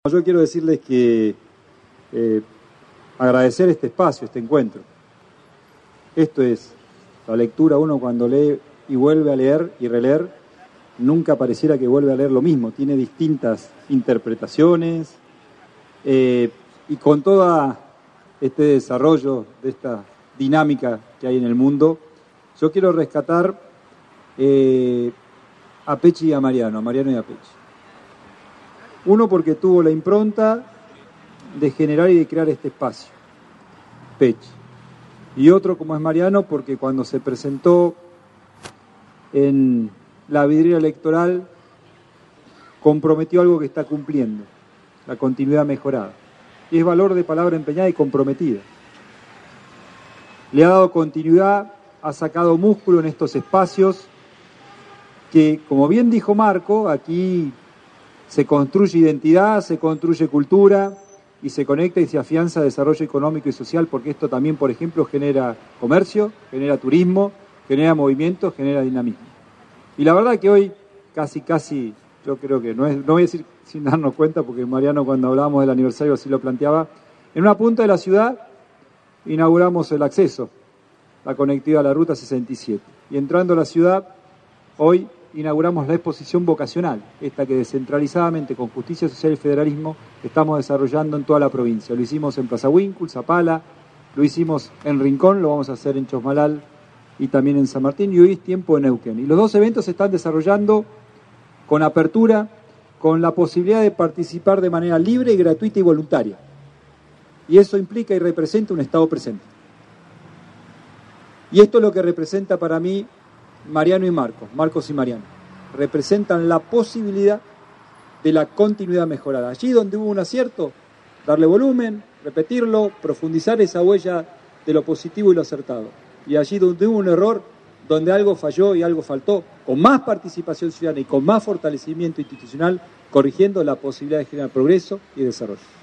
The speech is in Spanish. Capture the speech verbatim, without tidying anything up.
Yo quiero decirles que eh, agradecer este espacio, este encuentro. Esto es la lectura. Uno cuando lee y vuelve a leer y releer, nunca pareciera que vuelve a leer lo mismo. Tiene distintas interpretaciones eh, y con todo este desarrollo de esta dinámica que hay en el mundo, yo quiero rescatar eh, a Pechi y a Mariano, a Mariano y a Pechi. Uno porque tuvo la impronta de generar y de crear este espacio, Pechi. Y otro como es Mariano porque cuando se presentó en la vidriera electoral comprometió algo que está cumpliendo, la continuidad mejorada. Y es valor de palabra empeñada y comprometida. Le ha dado continuidad, ha sacado músculo en estos espacios que, como bien dijo Marco, aquí se construye identidad, se construye cultura y se conecta y se afianza desarrollo económico y social, porque esto también, por ejemplo, genera comercio, genera turismo, genera movimiento, genera dinamismo. Y la verdad que hoy casi, casi, yo creo que no es, no voy a decir sin darnos cuenta, porque Mariano cuando hablábamos del aniversario así lo planteaba, en una punta de la ciudad inauguramos el acceso, la conectividad a la Ruta sesenta y siete. Y entrando a la ciudad, hoy inauguramos la exposición vocacional, esta que descentralizadamente con justicia social y federalismo estamos desarrollando en toda la provincia. Lo hicimos en Plaza Huíncul, Zapala, lo hicimos en Rincón, lo vamos a hacer en Chosmalal y también en San Martín, y hoy es tiempo en Neuquén. Y los dos eventos se están desarrollando con apertura, con la posibilidad de participar de manera libre, gratuita y voluntaria. Y eso implica y representa un Estado presente. Y esto es lo que representa para mí Mariano y Marcos, Marcos y Mariano, representan la posibilidad de la continuidad mejorada. Allí donde hubo un acierto, darle volumen, repetirlo, profundizar esa huella de lo positivo y lo acertado. Y allí donde hubo un error, donde algo falló y algo faltó, con más participación ciudadana y con más fortalecimiento institucional, corrigiendo la posibilidad de generar progreso y desarrollo.